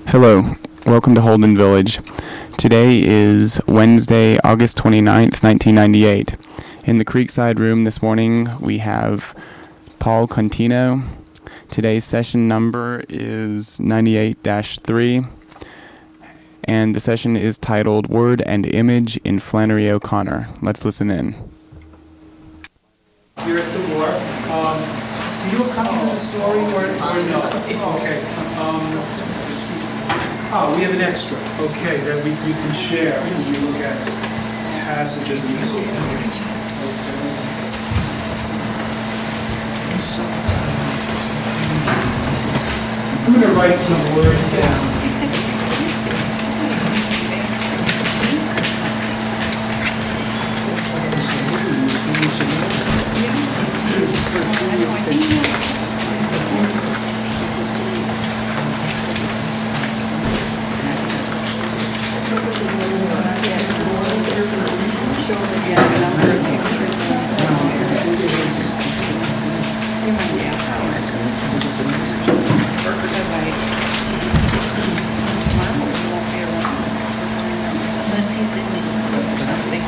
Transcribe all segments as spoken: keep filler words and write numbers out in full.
Hello, welcome to Holden Village. Today is Wednesday, August twenty-ninth, nineteen ninety-eight. In the Creekside room this morning, we have Paul Contino. Today's session number is ninety-eight dash three, and the session is titled Word and Image in Flannery O'Connor. Let's listen in. Here is some more. Um, do you have copies of the story or, or no? Okay. Um, oh, we have an extra. Okay, that we you can share as we look at passages in this one. Okay. I'm going to write some words down. Unless he's in the or something.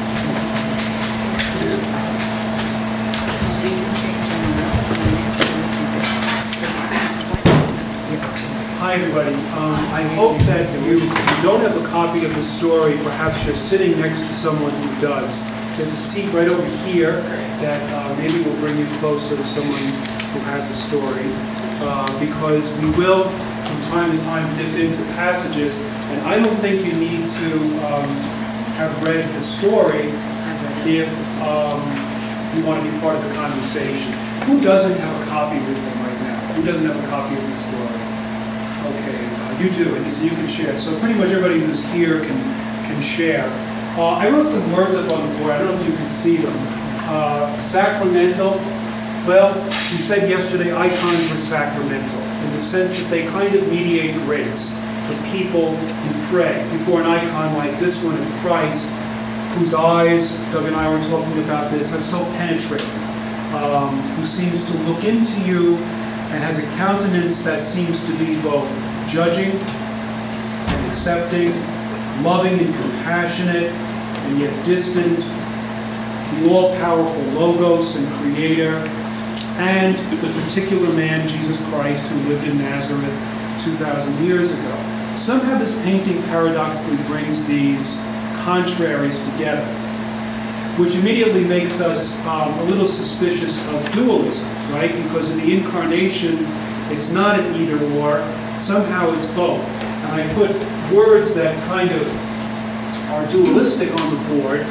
Hi everybody. Um, I hope that you, if you don't have a copy of the story, perhaps you're sitting next to someone who does. There's a seat right over here that uh, maybe will bring you closer to someone who has a story, uh, because we will, from time to time, dip into passages, and I don't think you need to um, have read the story if um, you want to be part of the conversation. Who doesn't have a copy with them right now? Who doesn't have a copy of the story? Okay, uh, you do, and so you can share. So pretty much everybody who's here can can share. Uh, I wrote some words up on the board. I don't know if you can see them. Uh, sacramental. Well, we said yesterday icons were sacramental in the sense that they kind of mediate grace for people who pray. Before an icon like this one of Christ, whose eyes, Doug and I were talking about this, are so penetrating, um, who seems to look into you and has a countenance that seems to be both judging and accepting, loving and compassionate, and yet distant, the all-powerful Logos and Creator, and the particular man, Jesus Christ, who lived in Nazareth two thousand years ago. Somehow this painting paradoxically brings these contraries together, which immediately makes us um, a little suspicious of dualism, right? Because in the incarnation, it's not an either-or, somehow it's both. And I put words that kind of are dualistic on the board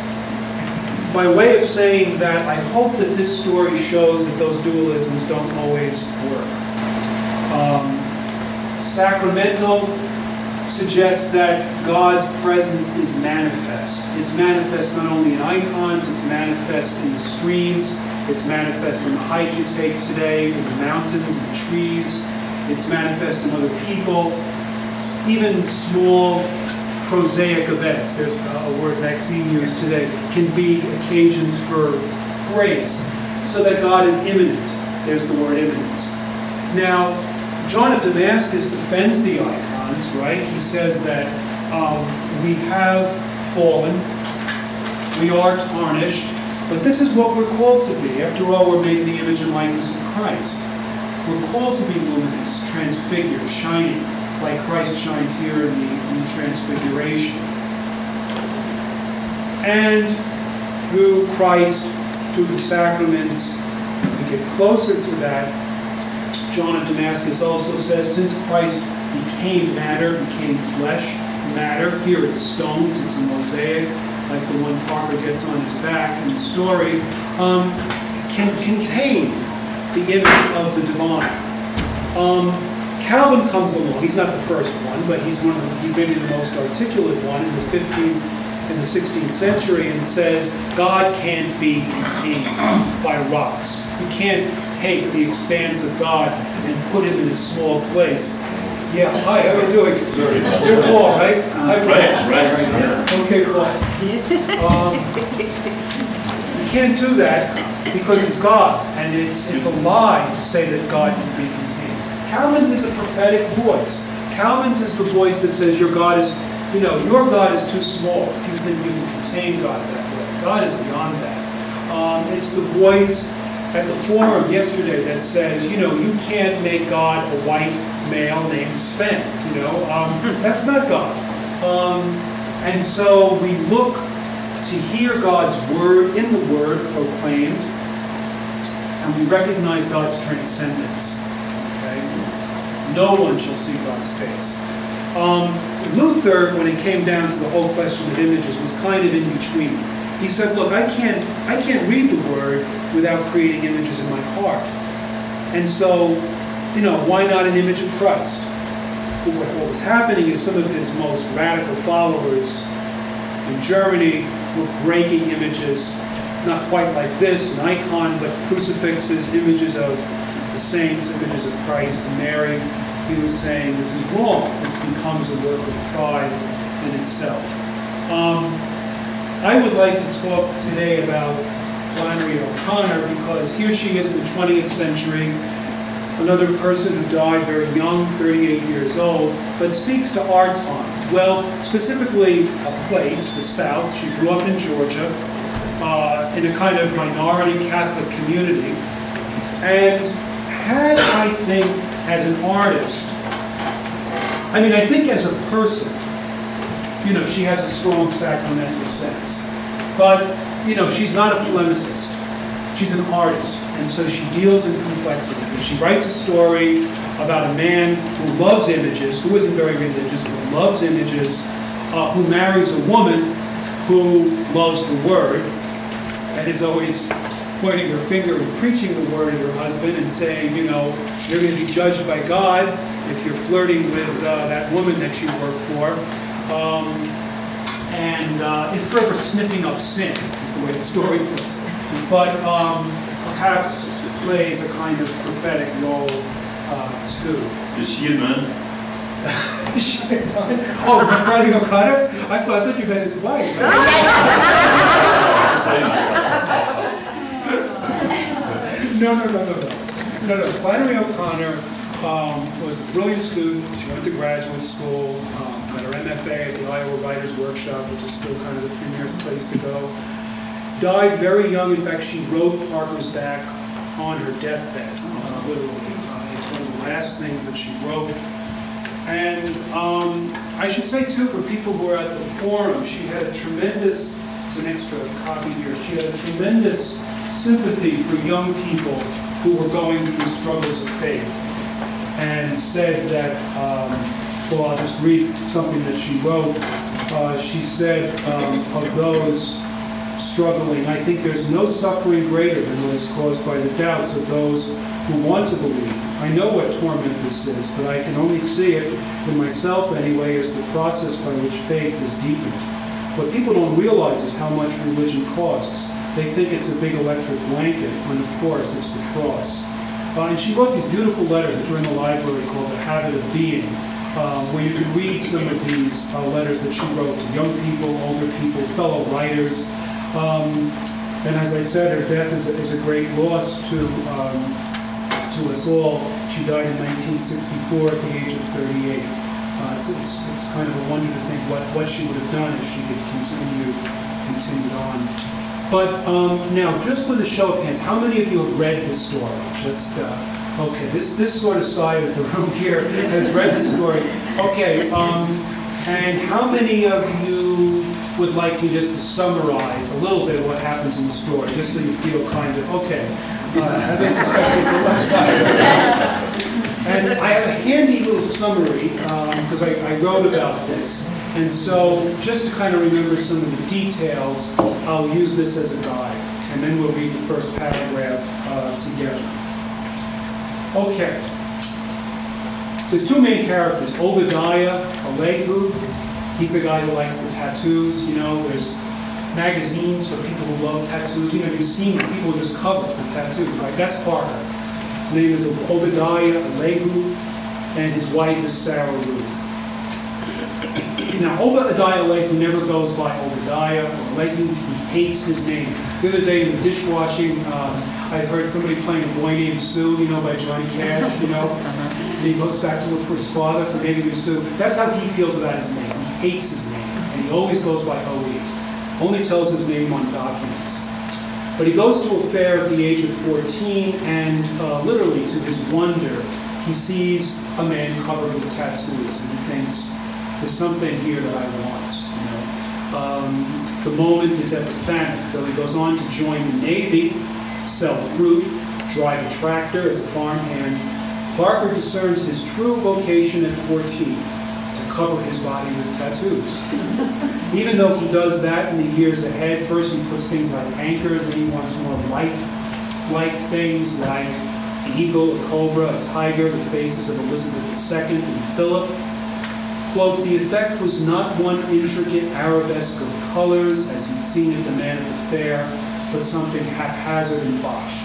by way of saying that I hope that this story shows that those dualisms don't always work. Um, sacramental suggests that God's presence is manifest. It's manifest not only in icons, it's manifest in the streams, it's manifest in the hike you take today, in the mountains and trees, it's manifest in other people, even small prosaic events. There's a word Maxine used today, can be occasions for grace, so that God is immanent. There's the word immanence. Now, John of Damascus defends the icons, right? He says that um, we have fallen, we are tarnished, but this is what we're called to be. After all, we're made in the image and likeness of Christ. We're called to be luminous, transfigured, shining, like Christ shines here in the, in the Transfiguration. And through Christ, through the sacraments, we get closer to that. John of Damascus also says, since Christ became matter, became flesh, matter, here it's stones, it's a mosaic, like the one Parker gets on his back in the story, um, can contain the image of the divine. Um, Calvin comes along. He's not the first one, but he's one of the, he's maybe the most articulate one in the fifteenth and the sixteenth century, and says God can't be contained by rocks. You can't take the expanse of God and put him in a small place. Yeah, hi, how are you doing? You're Paul, right? Hi, Paul. Right, right, right. Yeah. Okay, Paul. Um, you can't do that because it's God, and it's it's a lie to say that God can be contained. Calvin's is a prophetic voice. Calvin's is the voice that says your God is, you know, your God is too small if you think you can contain God that way. God is beyond that. Um, it's the voice at the forum yesterday that says, you know, you can't make God a white male named Sven, you know. Um, that's not God. Um, and so we look to hear God's word in the word proclaimed, and we recognize God's transcendence. Okay? No one shall see God's face. Um, Luther, when it came down to the whole question of images, was kind of in between. He said, look, I can't, I can't read the word without creating images in my heart. And so, you know, why not an image of Christ? But what, what was happening is some of his most radical followers in Germany were breaking images, not quite like this, an icon, but crucifixes, images of the saints, images of Christ and Mary. He was saying this is wrong. This becomes a work of pride in itself. Um, I would like to talk today about Flannery O'Connor because here she is in the twentieth century, another person who died very young, thirty-eight years old, but speaks to our time. Well, specifically a place, the South. She grew up in Georgia uh, in a kind of minority Catholic community, and had, I think, as an artist, I mean, I think as a person, you know, she has a strong sacramental sense. But, you know, she's not a polemicist. She's an artist. And so she deals in complexities. And she writes a story about a man who loves images, who isn't very religious, but loves images, uh, who marries a woman who loves the word, and is always pointing her finger and preaching the word at her husband and saying, you know, you're going to be judged by God if you're flirting with uh, that woman that you work for. Um, and uh, is forever sniffing up sin, is the way the story puts it. But um, perhaps plays a kind of prophetic role uh, too. Is she a nun? Is she a nun? Oh, Flannery O'Connor? I thought, I thought you meant his wife. No, no, no, no, no. No, no. Flannery O'Connor um, was a brilliant student. She went to graduate school, um, got her M F A at the Iowa Writers Workshop, which is still kind of the premier place to go. Died very young. In fact, she wrote Parker's Back on her deathbed, uh, literally. Uh, it's one of the last things that she wrote. And um, I should say, too, for people who are at the forum, she had a tremendous, it's an extra copy here, she had a tremendous sympathy for young people who were going through struggles of faith, and said that, um, well, I'll just read something that she wrote. Uh, she said, um, of those struggling, I think there's no suffering greater than what is caused by the doubts of those who want to believe. I know what torment this is, but I can only see it in myself anyway as the process by which faith is deepened. What people don't realize is how much religion costs. They think it's a big electric blanket, when of course it's the cross. Uh, and she wrote these beautiful letters that are in the library called The Habit of Being, uh, where you can read some of these uh, letters that she wrote to young people, older people, fellow writers. Um, and as I said, her death is a, is a great loss to um, to us all. She died in nineteen sixty-four at the age of thirty-eight. Uh, it's, it's, it's kind of a wonder to think what, what she would have done if she had continued, continued on. But um, now, just with a show of hands, how many of you have read this story? Just, uh, okay, this, this sort of side of the room here has read the story. Okay, um, and how many of you would like me just to summarize a little bit of what happens in the story, just so you feel kind of, okay, uh, as I suspected, the left side. And I have a handy little summary, because um, I, I wrote about this. And so, just to kind of remember some of the details, I'll use this as a guide. And then we'll read the first paragraph uh, together. Okay. There's two main characters, Obadiah Elihu. He's the guy who likes the tattoos, you know. There's magazines for people who love tattoos. You know, you've seen people just cover with tattoos, right? That's Parker. His name is Obadiah Elihu, and his wife is Sarah Ruth. Now, Obadiah Elihu never goes by Obadiah or Elihu. He hates his name. The other day in the dishwashing, um, I heard somebody playing A Boy Named Sue, you know, by Johnny Cash, you know. and he goes back to look for his father for maybe to sue. That's how he feels about his name. He hates his name, and he always goes by O E. Only tells his name on documents. But he goes to a fair at the age of fourteen, and uh, literally, to his wonder, he sees a man covered with tattoos, and he thinks, there's something here that I want. You know? um, the moment is epiphantic, though he goes on to join the Navy, sell fruit, drive a tractor as a farmhand. Parker discerns his true vocation at fourteen, to cover his body with tattoos. Even though he does that in the years ahead, first he puts things like anchors, and he wants more life-like things like an eagle, a cobra, a tiger, the faces of Elizabeth the Second and Philip. Quote, the effect was not one intricate arabesque of colors, as he'd seen at the Man at the Fair, but something haphazard and botched.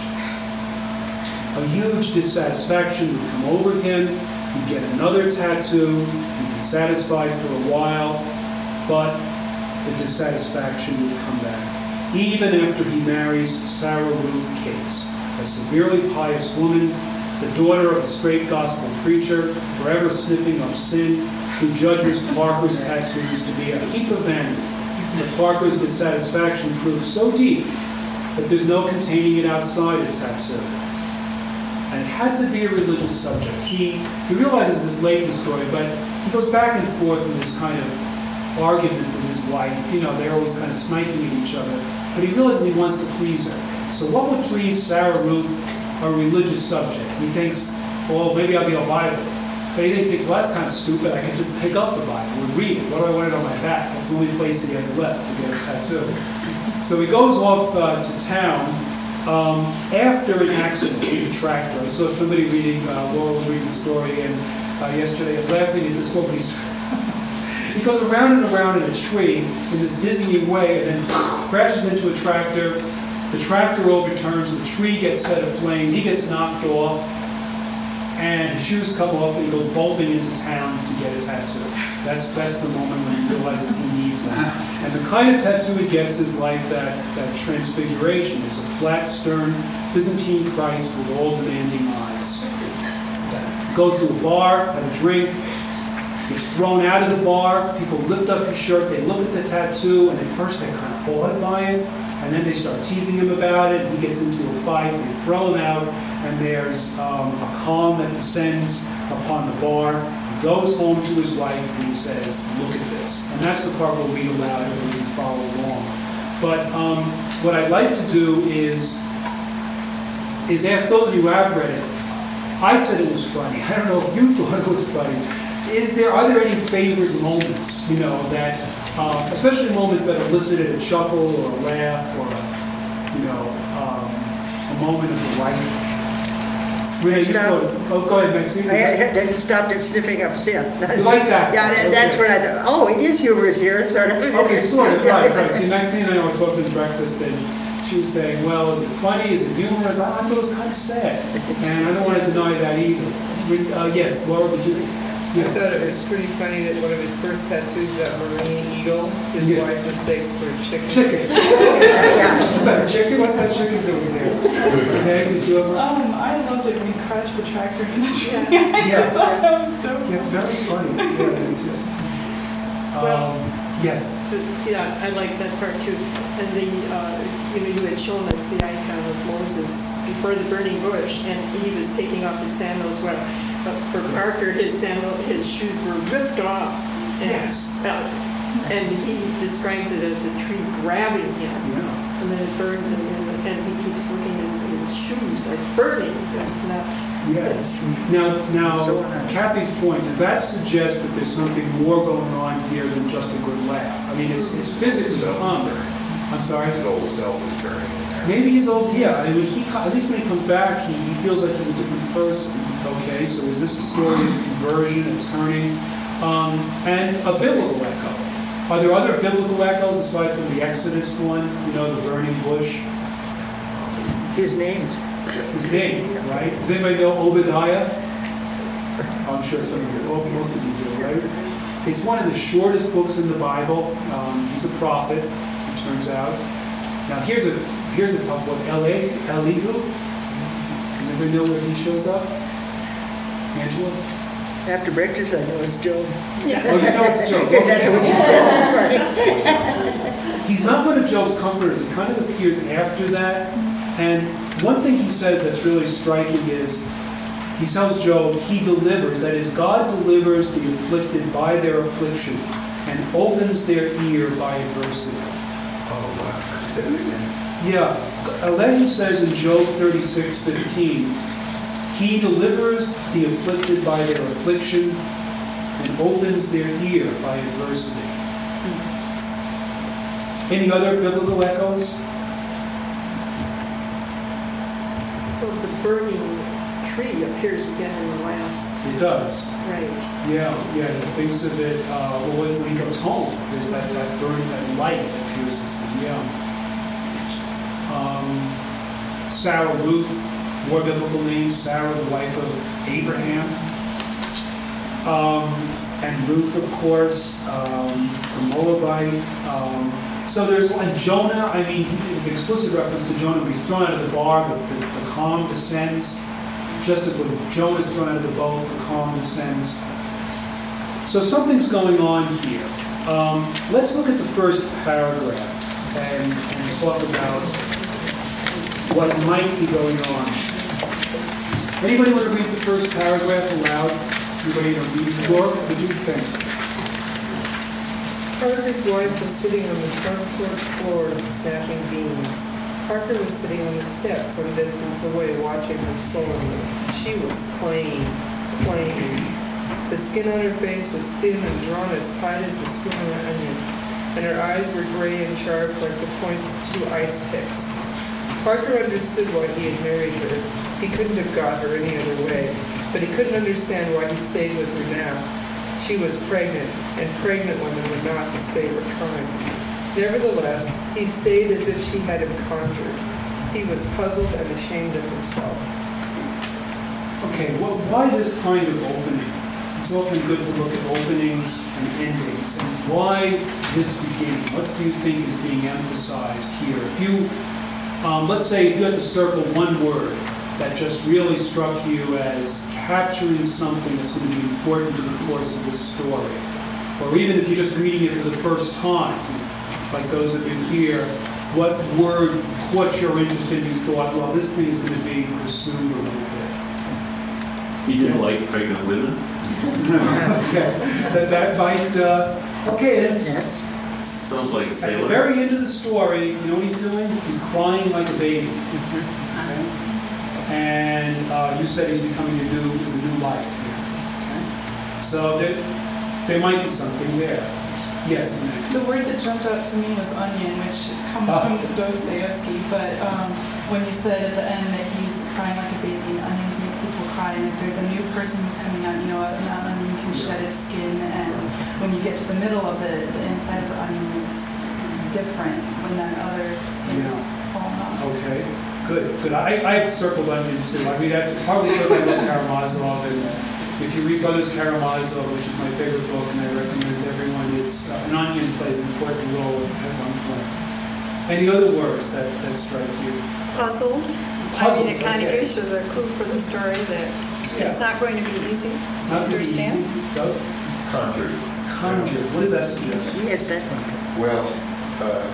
A huge dissatisfaction would come over him. He'd get another tattoo. He'd be satisfied for a while, but the dissatisfaction would come back. Even after he marries Sarah Ruth Cates, a severely pious woman, the daughter of a straight gospel preacher, forever sniffing up sin, who judges Parker's tattoos to be a heap of vanity. But Parker's dissatisfaction proves so deep that there's no containing it outside a tattoo. And it had to be a religious subject. He, he realizes this late in the story, but he goes back and forth in this kind of argument with his wife. You know, they're always kind of sniping at each other. But he realizes he wants to please her. So what would please Sarah Ruth, a religious subject? He thinks, well, maybe I'll be a Bible. But he thinks, well, that's kind of stupid. I could just pick up the Bible and read it. What do I want it on my back? That's the only place he has left to get a tattoo. So he goes off uh, to town um, after an accident with a tractor. I saw somebody reading, uh, Laura was reading the story, and uh, yesterday I'm laughing at this one, but he's he goes around and around in a tree in this dizzying way, and then crashes into a tractor. The tractor overturns, the tree gets set aflame, he gets knocked off, and his shoes come off, and he goes bolting into town to get a tattoo. That's that's the moment when he realizes he needs one. And the kind of tattoo he gets is like that, that transfiguration. It's a flat stern Byzantine Christ with all demanding eyes. Goes to a bar, have a drink, gets thrown out of the bar, people lift up his shirt, they look at the tattoo, and at first they're kind of awed by it, and then they start teasing him about it, and he gets into a fight, they throw him out, and there's um, a calm that descends upon the bar. He goes home to his wife, and he says, look at this. And that's the part we'll read aloud and we can follow along. But um, what I'd like to do is, is ask those of you who have read it. I said it was funny. I don't know if you thought it was funny. Is there, are there any favorite moments, you know, that, uh, especially moments that elicited a chuckle or a laugh or, a, you know, um, a moment of delight? Renee, you Stop. go, oh, go ahead, Maxine. I had I just stopped at sniffing up sin. You like that? Yeah, that, that's Okay. when I thought, oh, it is humorous here, sort of. Okay, sort of, right, right. See, Maxine and I were talking at breakfast, and she was saying, well, is it funny, is it humorous? I thought it was kind of sad, and I don't want to deny that either. Uh, yes, Laura, did you? I thought it was pretty funny that one of his first tattoos, that marine eagle, his Yeah. wife mistakes for a chicken. Chicken. Yeah. Is that a chicken? What's that chicken doing there? Okay, did you ever? Um, I loved it when he crashed the tractor into the tree. Yeah. That was so Yeah, it's very funny. Yeah, it's just. Um, yes. But, yeah, I like that part too. And the, uh, you know, you had shown us the icon of Moses before the burning bush, and he was taking off his sandals. Well, but for Parker, his sandal, his shoes were ripped off. And, Yes. uh, and he describes it as a tree grabbing him, Yeah. and then it burns, and, and, and he keeps looking, and his shoes are burning. It's not. Yes. Now, now, So nice. Kathy's point, does that suggest that there's something more going on here than just a good laugh? I mean, it's, it's physically calm. I'm sorry? His old self is turning in there. Maybe his old, yeah, I mean, he, co- at least when he comes back, he, he feels like he's a different person. Okay, so is this a story of conversion and turning? Um, and a biblical echo. Are there other biblical echoes aside from the Exodus one, you know, the burning bush? His name's. His name, right? Does anybody know Obadiah? I'm sure some of you, well, most of you do, right? It's one of the shortest books in the Bible. Um, he's a prophet, it turns out. Now here's a here's a tough one. Eli, Elihu. Anybody know where he shows up? Angela? After breakfast, I know it's Joe. Oh, you know it's Joe. Because that's what you said this morning. He's not one of Job's comforters. It kind of appears after that. And one thing he says that's really striking is, he tells Job, he delivers, that is, God delivers the afflicted by their affliction and opens their ear by adversity. Oh, wow. Say that again. Yeah. Elihu says in Job thirty-six fifteen, he delivers the afflicted by their affliction and opens their ear by adversity. Any other biblical echoes? Well, the burning tree appears again in the last, It does. right. Yeah, yeah, he thinks of it, uh, well, when, when he goes home, there's that, that burning, that light that pierces him, yeah. Um, Sarah, Ruth, more biblical names, Sarah, the wife of Abraham. Um, and Ruth, of course, um, the Moabite. Um, so there's, and Jonah, I mean, his explicit reference to Jonah, when he's thrown out of the bar, the, the, the calm descends. Just as when Jonah is thrown out of the boat, the calm descends. So something's going on here. Um, let's look at the first paragraph and, and talk about what might be going on. Anybody want to read the first paragraph aloud? Anybody want to read the book? What do you think? Parker's wife was sitting on the front porch floor snapping beans. Parker was sitting on the steps some distance away watching her sullenly. She was playing, playing. The skin on her face was thin and drawn as tight as the skin on an onion, and her eyes were gray and sharp like the points of two ice picks. Parker understood why he had married her. He couldn't have got her any other way, but he couldn't understand why he stayed with her now. She was pregnant, and pregnant women were not his favorite kind. Nevertheless, he stayed as if she had him conjured. He was puzzled and ashamed of himself. Okay, well, why this kind of opening? It's often good to look at openings and endings. And why this beginning? What do you think is being emphasized here? If you, um, let's say, if you had to circle one word that just really struck you as capturing something that's going to be important to the course of this story, or even if you're just reading it for the first time, like those of you here, what word caught your interest and you thought, well, this thing is going to be pursued a little bit? He didn't like pregnant women. Okay, that, that might, uh, okay, that's, Yes. Sounds like a at the sailor. very end of the story, you know what he's doing? He's crying like a baby. Okay? And uh, you said he's becoming a new, is a new life here. Okay? So there, there might be something there. Yes, Annette. The word that jumped out to me was onion, which comes Ah. from Dostoevsky, but um, when you said at the end that he's crying like a baby and onions make people cry, and if there's a new person who's coming out, you know, an onion can shed its skin, and when you get to the middle of it, the inside of the onion, it's different when that other skin is falling off. Okay, good, good. I, I circled onion too. I mean, that, partly because I love Karamazov, and if you read Brothers Karamazov, which is my favorite book, and I recommend it to everyone, it's uh, an onion plays an important role at one point. Any other words that, that strike you? Puzzled. I Puzzled, mean, it kind of okay. gives you the clue for the story that it's Yeah. not going to be easy It's to not going to be understand. easy. Doug? Conjured. Conjure. What does that suggest? Yes, that one. Well, uh,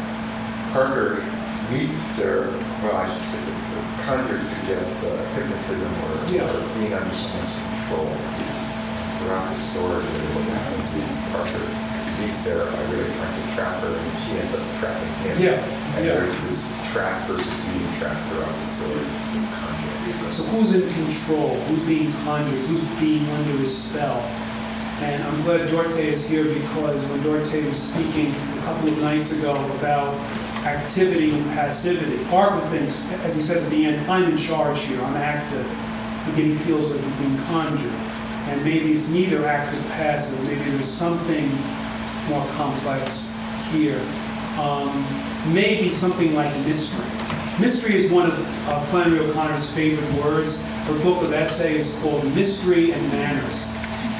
Parker meets their, well, I should say, the the conjured suggests uh, hypnotism or, Yeah. or being under someone's control. Throughout the story, what happens is Parker meets Sarah by really trying to trap her, and she ends up trapping him. Yeah, And yeah. there's this trap versus being trapped throughout the story, this conjured. So who's in control? Who's being conjured? Who's being under his spell? And I'm glad Dorte is here because when Dorte was speaking a couple of nights ago about activity and passivity, Parker thinks, as he says at the end, I'm in charge here, I'm active. Again, he feels like he's being conjured. And maybe it's neither active, passive. Maybe there's something more complex here. Um, maybe something like mystery. Mystery is one of uh, Flannery O'Connor's favorite words. Her book of essays is called Mystery and Manners.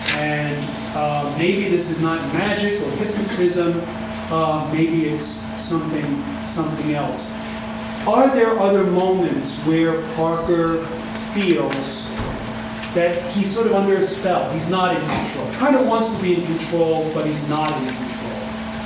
And uh, maybe this is not magic or hypnotism. Uh, maybe it's something, something else. Are there other moments where Parker feels that he's sort of under a spell. He's not in control. Kind of wants to be in control, but he's not in control.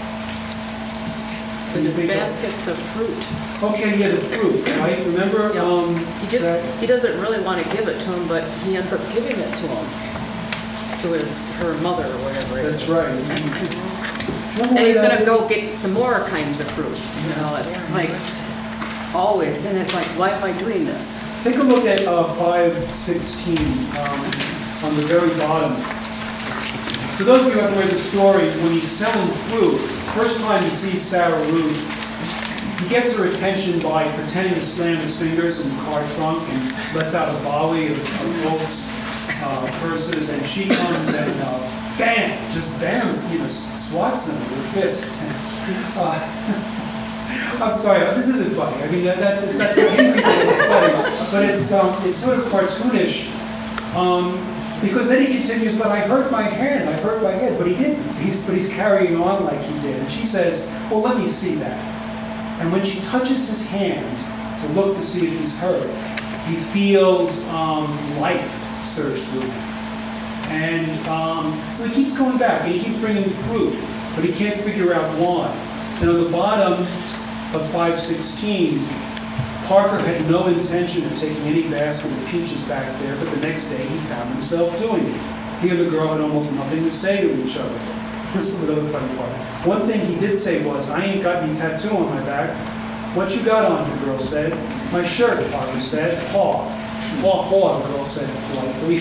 But his baskets of fruit. Okay, yeah, the fruit, right? Remember? Yeah. Um, He just, that- he doesn't really want to give it to him, but he ends up giving it to him, to his, her mother or whatever it is. That's right. And he's gonna go get some more kinds of fruit, you know, it's like, always, and it's like, why am I doing this? Take a look at uh, five sixteen um, on the very bottom. For those of you who haven't read the story, when he's selling fruit, first time he sees Sarah Ruth, he gets her attention by pretending to slam his fingers in the car trunk and lets out a volley of, of oaths, uh, curses, and she comes and uh, bam, just bams, you know, swats them with her fist. Uh, I'm sorry, this isn't funny. I mean, that, that, it's not funny, but it's um, it's sort of cartoonish. Um, because then he continues, but I hurt my hand, I hurt my head, but he didn't. He's, but he's carrying on like he did. And she says, well, let me see that. And when she touches his hand to look to see if he's hurt, he feels um, life surge through him. And um, so he keeps going back, and he keeps bringing fruit, but he can't figure out why. And on the bottom of five sixteen, Parker had no intention of taking any basket of peaches back there, but the next day he found himself doing it. He and the girl had almost nothing to say to each other. This is the other funny part. One thing he did say was, I ain't got any tattoo on my back. What you got on, the girl said. My shirt, Parker said. Paw. Paw, paw, the girl said politely.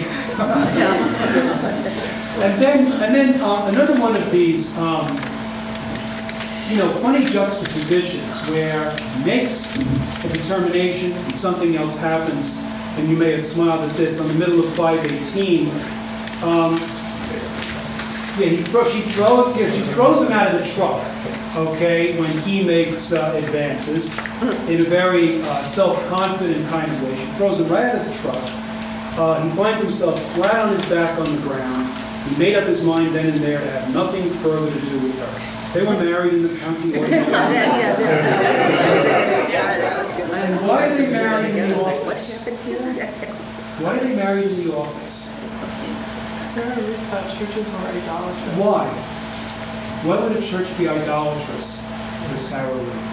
and then, and then uh, another one of these, um, you know, funny juxtapositions where he makes a determination and something else happens, and you may have smiled at this on the middle of five eighteen. Um, yeah, he throws, she throws, yeah, she throws him out of the truck, okay, when he makes uh, advances in a very uh, self-confident kind of way. She throws him right out of the truck. Uh, he finds himself flat on his back on the ground. He made up his mind then and there to have nothing further to do with her. They were married in the county ordinance. And why are they married in the office? Why are they married in the office? Sarah Ruth thought churches were idolatrous. Why? Why would a church be idolatrous for Sarah Ruth?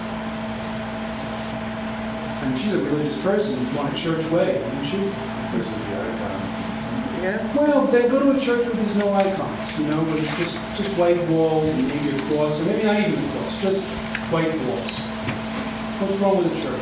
I mean, she's a religious person who's won a church way, isn't she? This is the icons. Yeah. Well, they go to a church where there's no icons, you know, with just, just white walls and maybe a cross, or maybe not even a cross, just white walls. What's wrong with the church?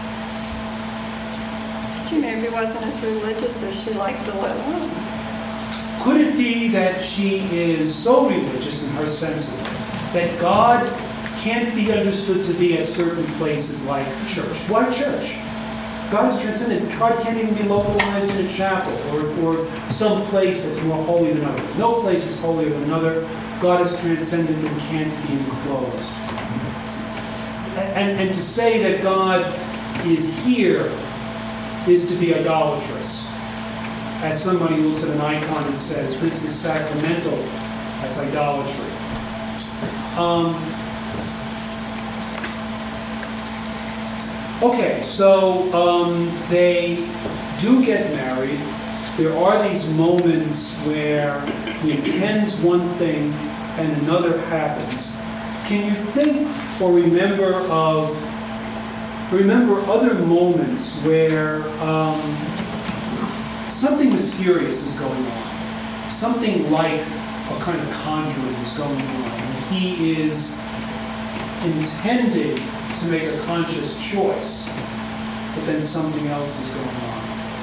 She maybe wasn't as religious as she liked to let on. Could it be that she is so religious in her sense of it, that God can't be understood to be at certain places like church? Why church? God is transcendent. God can't even be localized in a chapel or, or some place that's more holy than another. No place is holier than another. God is transcendent and can't be enclosed. And, and, and to say that God is here is to be idolatrous. As somebody looks at an icon and says, this is sacramental, that's idolatry. Um, okay, so um, they do get married. There are these moments where he intends one thing and another happens. Can you think or remember of, remember other moments where um, something mysterious is going on? Something like a kind of conjuring is going on. And he is intending to make a conscious choice, but then something else is going on.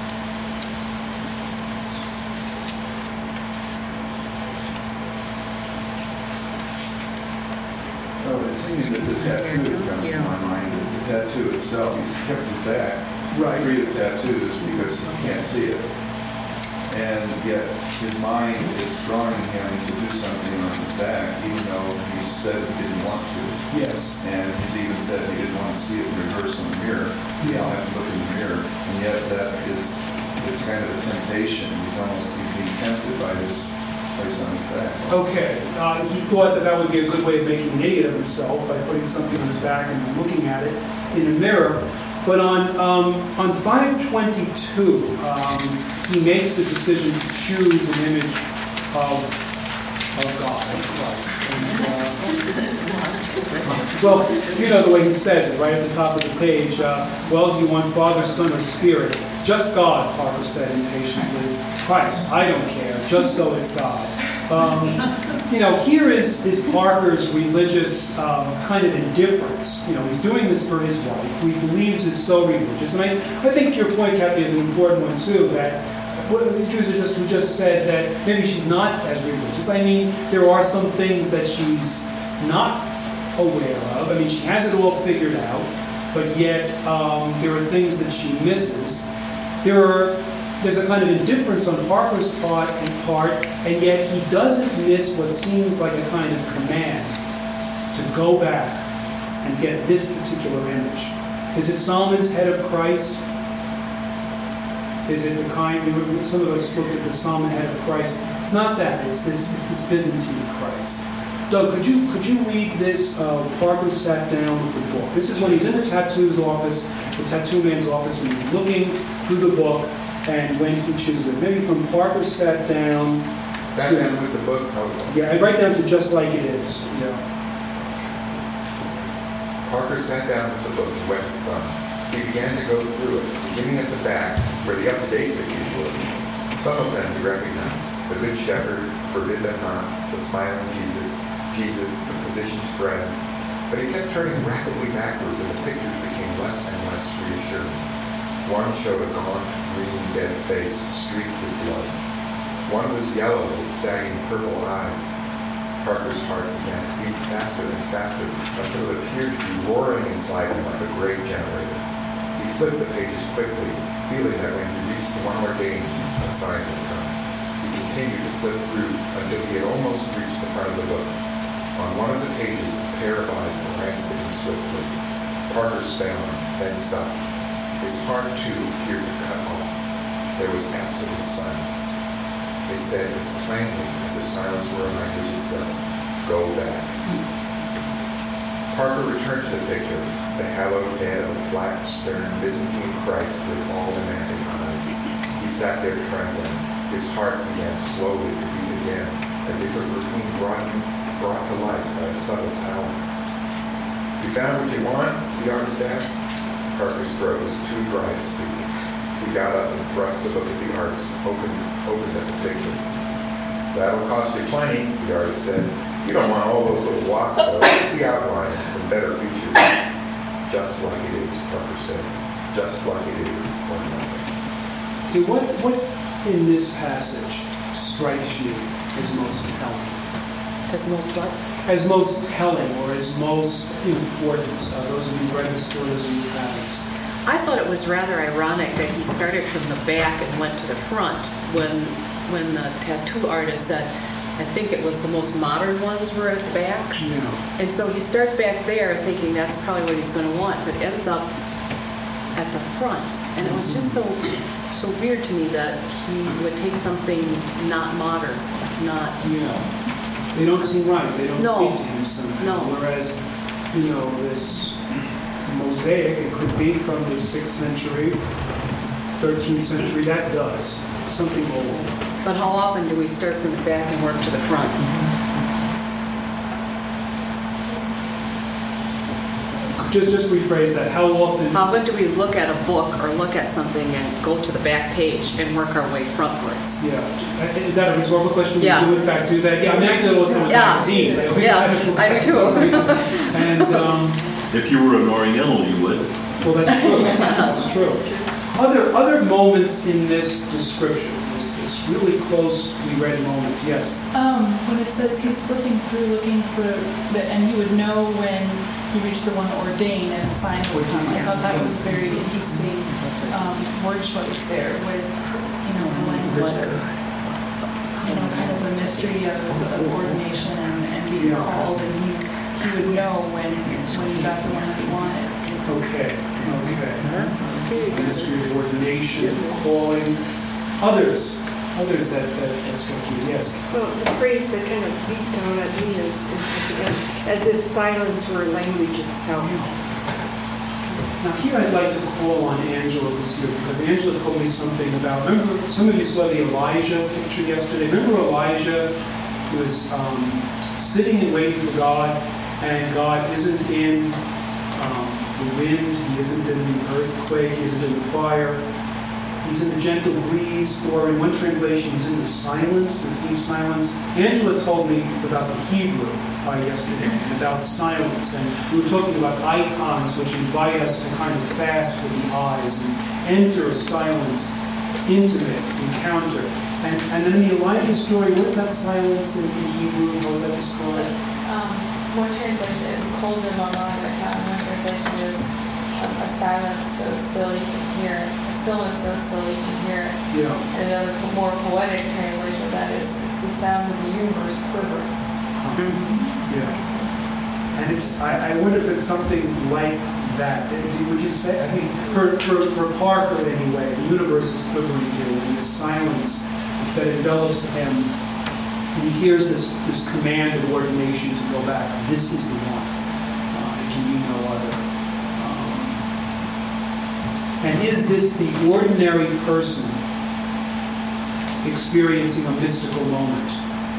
Well, it seems that the tattoo that comes to my mind is the tattoo itself. He's kept his back Right. free of tattoos because he can't see it. And yet his mind is drawing him to do something on his back, even though he said he didn't want to. Yes. And he's even said he didn't want to see it in reverse in the mirror. You don't have to look in the mirror. And yet that is, it's kind of a temptation. He's almost being tempted by this place on his back. Okay, uh, he thought that that would be a good way of making an idiot of himself by putting something on his back and looking at it in a mirror. But on um, on five twenty-two, um, he makes the decision to choose an image of, of God, of Christ. And, uh, well, you know the way he says it, right at the top of the page. Uh, well, do you want Father, Son, or Spirit? Just God, Parker said impatiently. Christ, I don't care, just so it's God. Um, you know, here is, is Parker's religious um, kind of indifference. You know, he's doing this for his wife, who he believes is so religious. And I, I think your point, Kathy, is an important one, too, that what Jews are just, who just said that maybe she's not as religious. I mean, there are some things that she's not aware of. I mean, she has it all figured out, but yet um, there are things that she misses. There are, there's a kind of indifference on Parker's part, and part, and yet he doesn't miss what seems like a kind of command to go back and get this particular image. Is it Solomon's head of Christ? Is it the kind, some of us looked at the Solomon head of Christ. It's not that, it's this, it's this Byzantine Christ. Doug, could you could you read this? Uh, Parker sat down with the book. This is when he's in the tattoo's office, the tattoo man's office, and he's looking through the book, and when he chooses it. Maybe from Parker sat down. Sat down with the book. Oh. Yeah, I write down to just like it is. Yeah. Parker sat down with the book and wet his thumb. He began to go through it, beginning at the back, where the up-to-date pictures were. Some of them he recognized: the Good Shepherd, Forbid Them Not, the Smiling Jesus, Jesus, the Physician's Friend. But he kept turning rapidly backwards, and the pictures became less and less reassuring. One showed a gaunt, green, dead face streaked with blood. One was yellow with sagging purple eyes. Parker's heart began to beat faster and faster until it appeared to be roaring inside him like a great generator. He flipped the pages quickly, feeling that when he reached the one ordained, a sign would come. He continued to flip through until he had almost reached the front of the book. On one of the pages, a pair of eyes glanced at him swiftly. Parker sped on, then stopped. His heart, too, appeared to cut off. There was absolute silence. It said as plainly as if silence were a language itself, "Go back." Parker returned to the picture, the hallowed head of a flat, stern, Byzantine Christ with all demanding eyes. He sat there trembling. His heart began slowly to beat again, as if it were being brought, brought to life by a subtle power. "You found what you want?" the artist asked. Parker's throat was too dry to speak. He got up and thrust the book at the artist, opened, opened at the picture. "That'll cost you plenty," the artist said. "You don't want all those little blocks, though. It's the outline and some better features." "Just like it is," Parker said. "Just like it is, or nothing." Okay, what, what in this passage strikes you as most telling? As most what? As most telling or as most important? Uh, those of you who read the story, those of you who haven't. I thought it was rather ironic that he started from the back and went to the front when when the tattoo artist said, I think it was the most modern ones were at the back. Yeah. And so he starts back there thinking that's probably what he's going to want, but ends up at the front. And it was just so so weird to me that he would take something not modern, not... Yeah. They don't seem right. They don't No. speak to him somehow. No. Whereas, you know, this mosaic, it could be from the sixth century, thirteenth century, that does. Something old. But how often do we start from the back and work to the front? Just, just rephrase that. How often? How often do we look at a book or look at something and go to the back page and work our way frontwards? Yeah. Is that a rhetorical question? Yes. Do you in fact do that? Yeah, I mean, I do it all the time with Yeah. magazines. I always Yes, look I back do for some too. reason. And, um, If you were an Oriental, you would. well, that's true. That's true. Other, other moments in this description, this, this really close, we read moment, yes. Um, when it says he's flipping through looking for the, and he would know when he reached the one ordained and a sign would come. I thought that was very interesting um, word choice there with, you know, the language of, you know, kind of the mystery of, of ordination and, and being called, and he, he would know when, when he got the one that he wanted. Okay, okay. The mystery of ordination, calling. Others, others that, that, that struck you, yes. Well, the phrase that kind of leaped out at me is, as if silence were language itself. Now here I'd like to call on Angela who's here, because Angela told me something about, remember, some of you saw the Elijah picture yesterday. Remember Elijah was um, sitting and waiting for God, and God isn't in um, the wind, he isn't in the earthquake, he isn't in the fire. He's in the gentle breeze, or in one translation, he's in the silence, this deep silence. Angela told me about the Hebrew uh, yesterday, and about silence, and we were talking about icons which invite us to kind of fast with the eyes and enter a silent, intimate encounter. And, and then in the Elijah story, what's that silence in, in Hebrew? How is that described? Um, one translation is cold and melodic. One translation is um, a silence so still you can hear it. A stillness so still you can hear it. Yeah. And another more poetic translation of that is it's the sound of the universe quivering. Mm-hmm. Yeah. And it's I, I wonder if it's something like that. Would you say? I mean, for, for, for Parker anyway, the universe is quivering here, and the silence that envelops him. And he hears this, this command of ordination to go back. This is the one. Uh, it can be no other. Um, and is this the ordinary person experiencing a mystical moment?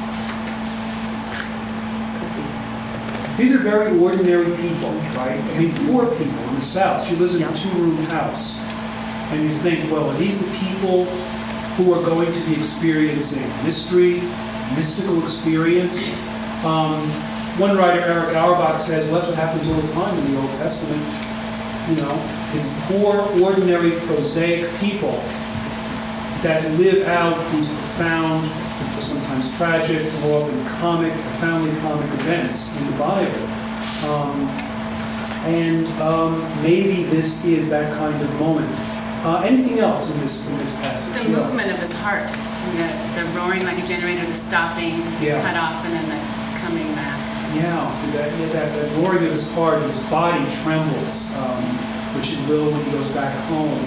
These are very ordinary people, right? I mean, poor people in the South. She lives in a two-room house. And you think, well, are these the people who are going to be experiencing mystery, mystical experience? Um, one writer, Eric Auerbach, says, well, that's what happens all the time in the Old Testament. You know, it's poor, ordinary, prosaic people that live out these profound, sometimes tragic, more often comic, profoundly comic events in the Bible. Um, and um, maybe this is that kind of moment. Uh, anything else in this in this passage? The movement of his heart, the, the roaring like a generator, the stopping, the yeah. cut off, and then the coming back. Yeah, that, yeah, that, that roaring of his heart, his body trembles, um, which it will when he goes back home.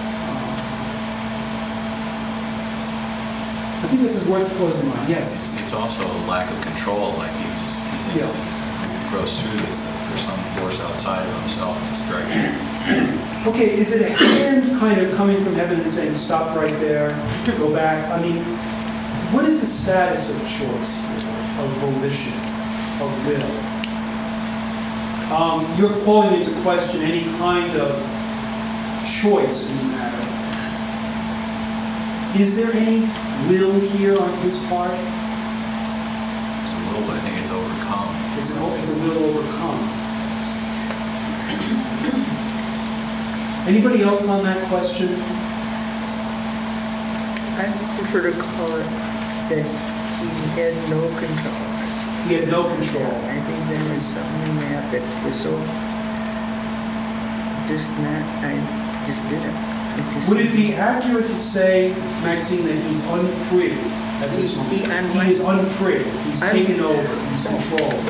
I think this is worth pausing on. Yes? It's, it's also a lack of control, like he's, he thinks yeah. he goes through this, that there's some force outside of himself and it's dragging him. Okay, is it a hand kind of coming from heaven and saying, stop right there, go back? I mean, what is the status of choice, of volition, of will? Um, you're calling into question any kind of choice in the matter. Is there any will here on his part? It's a will, but I think it's overcome. It's a, it's a will overcome. Anybody else on that question? I prefer to call it that he had no control. He had no control. I think there was something in that that was so just not, I just didn't. It Would it be accurate to say, Maxine, that he's unfree at this moment? He, he, he is unfree. He's I'm, taken over. He's oh. controlled.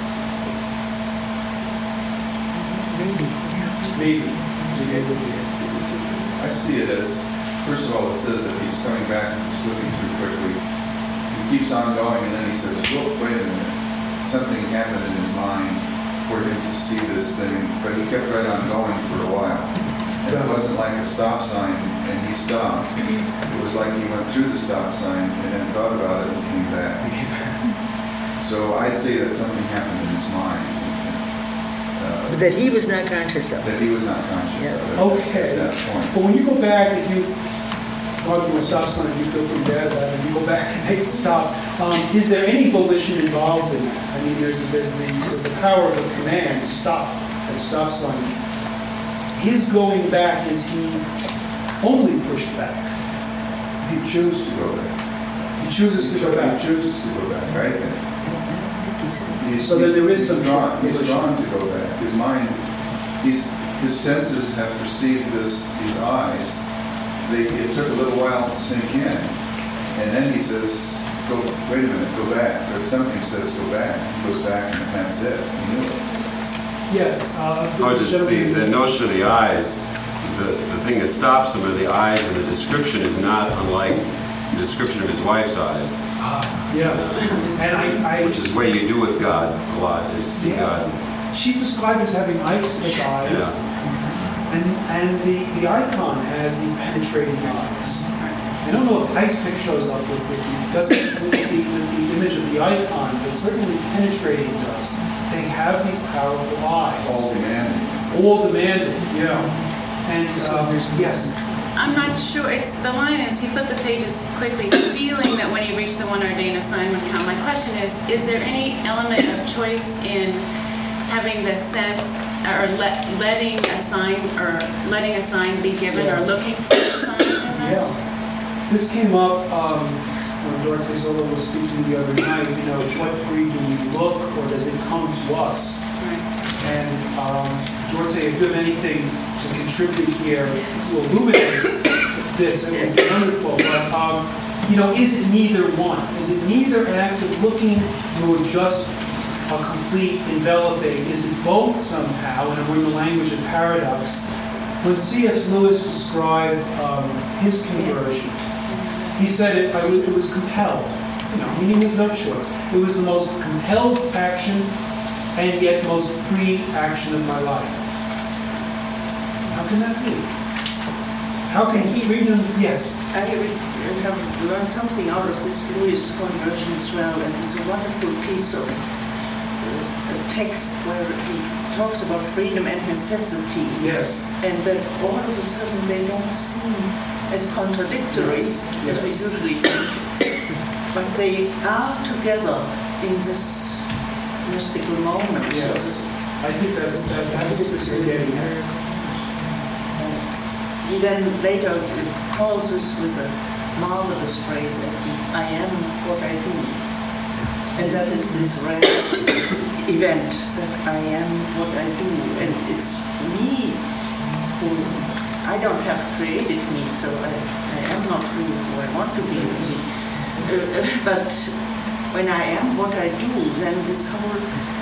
Maybe. Maybe. Maybe. I see it as, first of all, it says that he's coming back as he's looking through quickly. He keeps on going, and then he says, "Look, wait a minute. Something happened in his mind for him to see this thing," but he kept right on going for a while. And it wasn't like a stop sign and he stopped. It was like he went through the stop sign and then thought about it and came back. So I'd say that something happened in his mind. Uh, but that he was not conscious of. That he was not conscious yeah. of it okay. at that point. But when you go back, if you've gone through a stop sign, you feel pretty bad about it, and you go back and make it stop, um, is there any volition involved in that? I mean, there's, there's, the, there's the power of the command, stop, at stop sign. His going back, is he only pushed back? He chooses to go back. He chooses to go back. He chooses to go back, I think. He's, so then there is some drawn, he's drawn to go back. His mind, he's, his senses have perceived this, these eyes. They, it took a little while to sink in. And then he says, go, wait a minute, go back. Or something says go back. He goes back and that's it. He knew it. Yes. Uh, oh, just the, the notion of the eyes, the, the thing that stops him are the eyes, and the description is not unlike the description of his wife's eyes. Uh, yeah. Uh, and I, I, which is what you do with God a lot, is see yeah. God. She's described as having ice-like eyes. Yeah. And, and the, the icon has these penetrating eyes. I don't know if Ice Pick shows up with it. It doesn't with the, with the image of the icon, but certainly penetrating does. They have these powerful eyes. All demanding. All demanding, yeah. And, um, yes. I'm not sure, it's, the line is, he flipped the pages quickly, feeling that when he reached the one ordained assignment count. My question is, is there any element of choice in having the sense, or let, letting a sign, or letting a sign be given, or looking for a sign in that? Yeah. This came up um, when Dorothy Zola was speaking the other night, you know, to what degree do we look, or does it come to us? Right. And um, Dorothy, if you have anything to contribute here to illuminate this, it would be wonderful. But, um, you know, is it neither one? Is it neither an act of looking nor just a complete enveloping? Is it both somehow? And we're in the language of paradox. When C S Lewis described um, his conversion, he said it, I, it was compelled. You know, meaning there was no choice. It was the most compelled action and yet most free action of my life. How can that be? How can freedom, yes? I have learned something out of this Lewis conversion as well, and it's a wonderful piece of uh, a text where he talks about freedom and necessity. Yes. And that all of a sudden they don't seem as contradictory yes. as yes. we usually think, but they are together in this mystical moment. Yes. I think that's, that, that's what this is getting at. He then later calls us with a marvelous phrase, I think, I am what I do. And that is this rare event, that I am what I do. And it's me who, I don't have created me, so I, I am not really who I want to be. Really. Uh, but when I am what I do, then this whole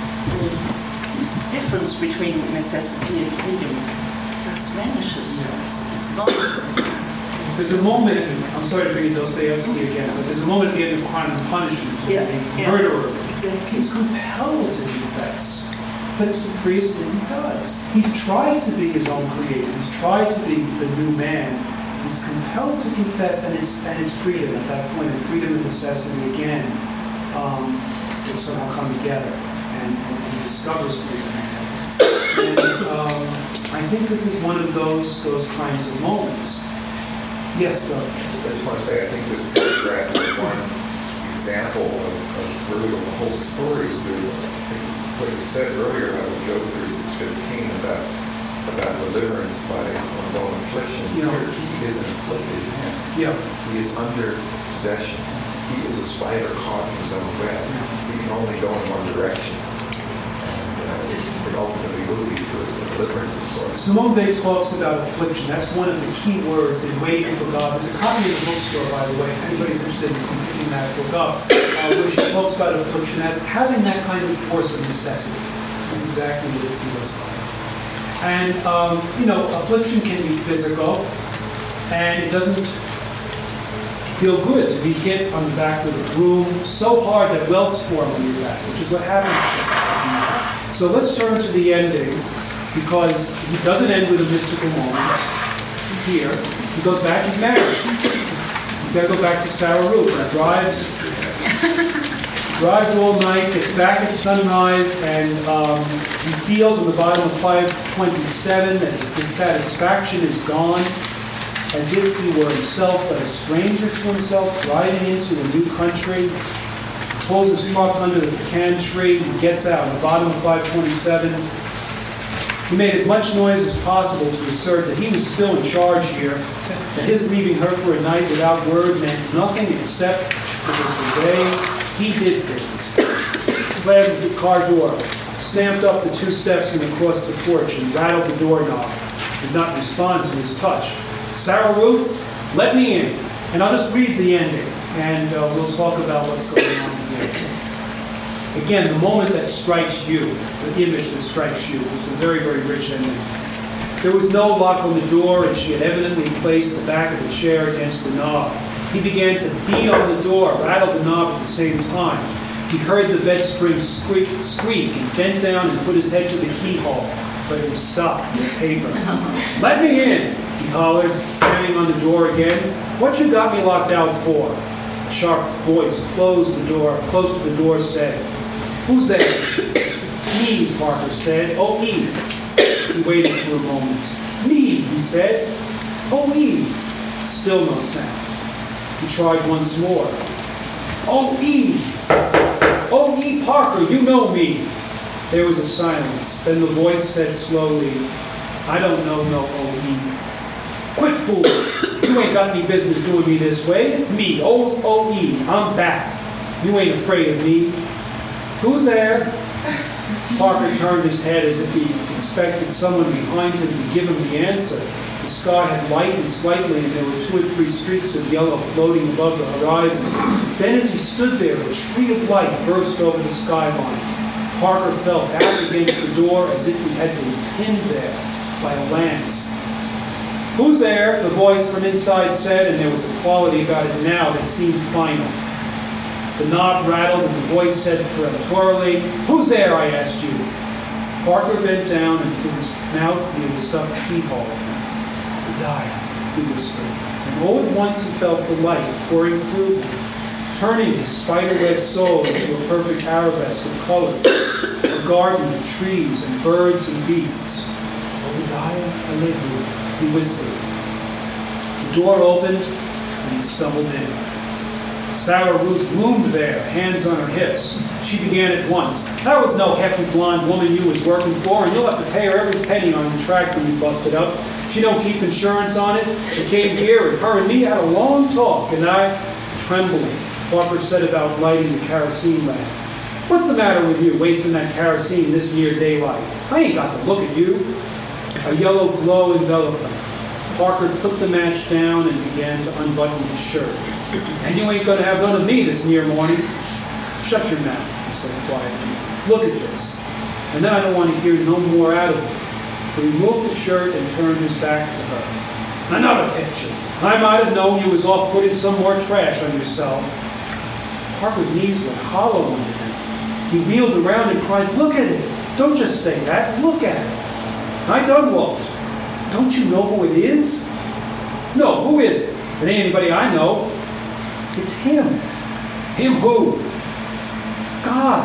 uh, difference between necessity and freedom just vanishes. Yes. It's gone. There's a moment, I'm sorry to bring Dostoevsky again, but there's a moment at the end of Crime and Punishment where yeah, the yeah, murderer exactly. is compelled to confess, but it's the freest thing he does. He's tried to be his own creator. He's tried to be the new man. He's compelled to confess, and it's and it's freedom at that point, and freedom and necessity again um, will somehow come together, and, and he discovers freedom. And um, I think this is one of those those kinds of moments. Yes, Doug. I just want to say, I think this paragraph is one example of, of really what the whole story is doing. I think what you said earlier about Job thirty-six fifteen about about deliverance by one's own affliction. Yeah. Here, he is an afflicted man. Yeah. He is under possession. He is a spider caught in his own web. He can only go in one direction. And uh, it, it ultimately will lead to a deliverance of sorts. Simone Weil talks about affliction. That's one of the key words in Waiting for God. There's a copy in the bookstore, by the way, if anybody's interested in picking that book up, uh, where she talks about affliction as having that kind of force of necessity. That's exactly what it feels like. And, um, you know, affliction can be physical, and it doesn't feel good to be hit on the back with a broom so hard that welts form on your back, which is what happens to you. So let's turn to the ending, because he doesn't end with a mystical moment here. He goes back, he's married. He's got to go back to Sarah Ruth. He drives, drives all night, gets back at sunrise, and um, he feels on the bottom of five twenty-seven that his dissatisfaction is gone, as if he were himself but a stranger to himself, driving into a new country. Pulls his truck under the pecan tree, he gets out on the bottom of five twenty-seven. He made as much noise as possible to assert that he was still in charge here, that his leaving her for a night without word meant nothing except it was the way he did things. Slammed the car door, stamped up the two steps and across the porch, and rattled the doorknob. Did not respond to his touch. Sarah Ruth, let me in. And I'll just read the ending, and uh, we'll talk about what's going on here. Again, the moment that strikes you, the image that strikes you, it's a very, very rich ending. There was no lock on the door, and she had evidently placed the back of the chair against the knob. He began to beat on the door, rattle the knob at the same time. He heard the bed spring squeak, squeak and bent down and put his head to the keyhole. but it was stopped with paper. "Let me in," he hollered, banging on the door again. "What you got me locked out for?" A sharp voice closed the door, close to the door said, "Who's there?" "Me," Parker said. "Oh, Eve." He waited for a moment. "Me," he said. "Oh, Eve." Still no sound. He tried once more. "Oh, Eve. Oh, E. Parker, you know me." There was a silence. Then the voice said slowly, "I don't know no O E. Quit fooling. You ain't got any business doing me this way. It's me, old O E. I'm back. You ain't afraid of me. Who's there?" Parker turned his head as if he expected someone behind him to give him the answer. The sky had lightened slightly, and there were two or three streaks of yellow floating above the horizon. Then as he stood there, a tree of light burst over the skyline. Parker felt back against the door as if he had been pinned there by a lance. "Who's there?" the voice from inside said, and there was a quality about it now that seemed final. The knob rattled, and the voice said peremptorily, "Who's there, I asked you?" Parker bent down and put his mouth near the stuffed keyhole. "Obadiah," he whispered, and all at once he felt the light pouring through him, turning his spider-web soul into a perfect arabesque of color, a garden of trees and birds and beasts. "Obadiah Alehu," he whispered. The door opened, and he stumbled in. Sarah Ruth loomed there, hands on her hips. She began at once. "That was no hefty blonde woman you was working for, and you'll have to pay her every penny on the track when you busted up. She don't keep insurance on it. She came here, and her and me had a long talk, and I..." Trembling, Parker set about lighting the kerosene lamp. "What's the matter with you, wasting that kerosene this near daylight? I ain't got to look at you." A yellow glow enveloped him. Parker put the match down and began to unbutton his shirt. "And you ain't going to have none of me this near morning." "Shut your mouth," he said quietly. "Look at this. And then I don't want to hear no more out of it." He removed the shirt and turned his back to her. "Another picture. I might have known you was off putting some more trash on yourself." Parker's knees went hollow under him. He wheeled around and cried, "Look at it. Don't just say that. Look at it." "I done looked." "Don't you know who it is?" "No, who is it? It ain't anybody I know." "It's him." "Him who?" "God."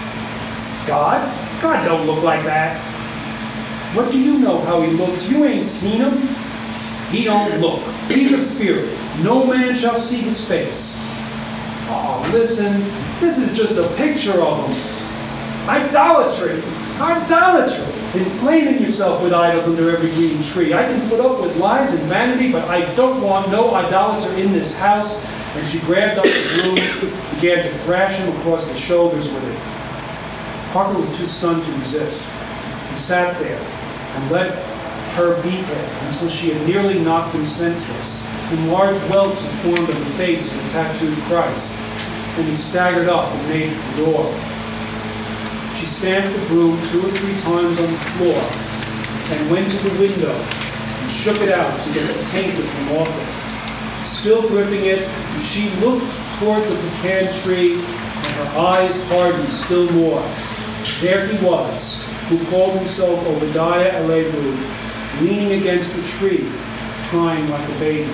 "God? God don't look like that." "What do you know how he looks? You ain't seen him." "He don't look. He's a spirit. No man shall see his face." "Oh, listen. This is just a picture of him." "Idolatry! Idolatry! Inflaming yourself with idols under every green tree. I can put up with lies and vanity, but I don't want no idolater in this house." And she grabbed up the broom, began to thrash him across the shoulders with it. Parker was too stunned to resist. He sat there and let her beat him until she had nearly knocked him senseless. And large welts had formed on the face of the tattooed Christ. Then he staggered up and made for the door. She stamped the broom two or three times on the floor and went to the window and shook it out to get the taint of him off it. Still gripping it, she looked toward the pecan tree, and her eyes hardened still more. There he was, who called himself Obadiah Alehu, leaning against the tree, crying like a baby.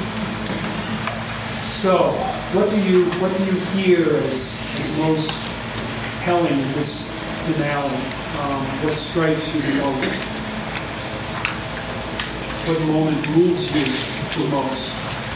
So, what do you what do you hear as, as most telling in this finale? Um, what strikes you the most? What moment moves you the most?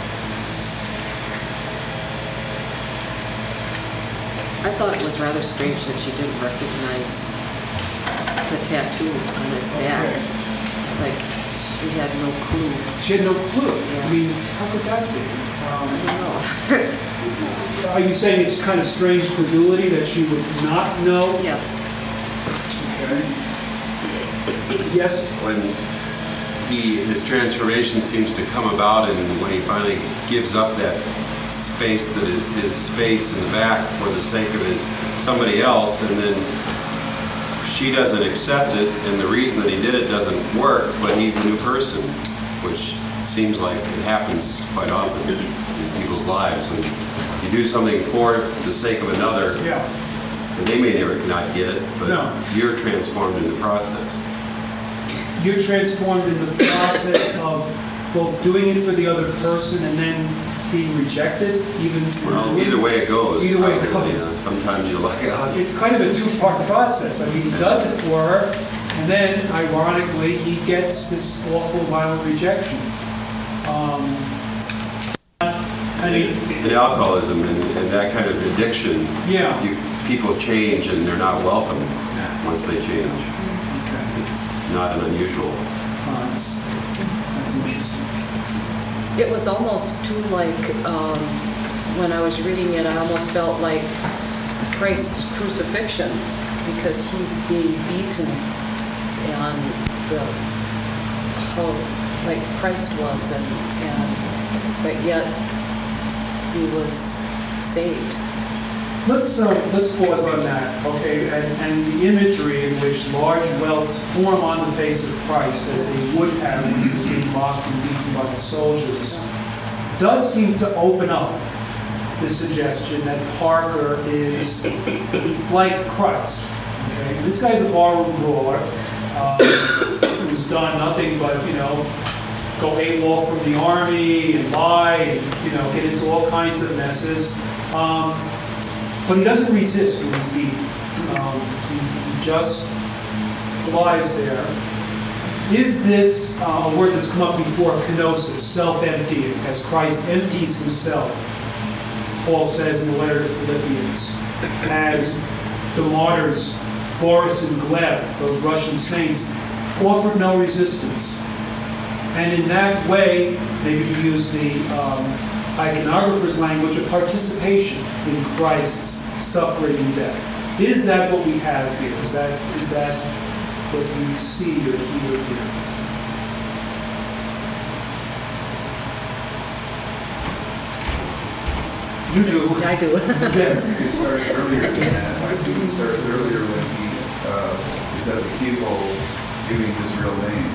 I thought it was rather strange that she didn't recognize the tattoo on his back. It's like she had no clue. She had no clue. Yeah. I mean, how could that be? Um, I don't know. Are you saying it's kind of strange credulity that she would not know? Yes. Okay. Yes? When he, his transformation seems to come about, and when he finally gives up that space that is his space in the back for the sake of his somebody else, and then she doesn't accept it, and the reason that he did it doesn't work, but he's a new person, which seems like it happens quite often in people's lives. When you do something for the sake of another, yeah. and they may never not get it, but no. you're transformed in the process. you're transformed in the process of both doing it for the other person and then being rejected, even Well, either way it goes. Either way it probably, goes. yeah. Sometimes you luck out. It's kind of a two-part process. I mean, he does it for her, and then, ironically, he gets this awful, violent rejection. Um, I mean, In alcoholism and, and that kind of addiction, Yeah. you, people change and they're not welcome once they change. It's not an unusual. uh, that's, that's interesting. It was almost too like, um, when I was reading it, I almost felt like Christ's crucifixion, because he's being beaten and the, how, like Christ was, and, and, but yet he was saved. Let's, uh, let's pause on that, okay? And, and the imagery in which large welts form on the face of Christ, as they would have when he was being mocked and beaten by the soldiers, does seem to open up the suggestion that Parker is like Christ. Okay? This guy's a barroom brawler uh, who's done nothing but, you know, go AWOL from the army and lie and, you know, get into all kinds of messes. Um, But he doesn't resist when he's beaten. Um, he, he just lies there. Is this uh, a word that's come up before, kenosis, self-emptying, as Christ empties himself, Paul says in the letter to Philippians, as the martyrs, Boris and Gleb, those Russian saints, offered no resistance. And in that way, maybe to use the um, iconographer's language, of participation in Christ's suffering and death. Is that what we have here? Is that is that what you see or hear here? You do. I do. Yes. I think it starts earlier than that. I think it starts earlier when he uh, is at the keyhole giving his real name.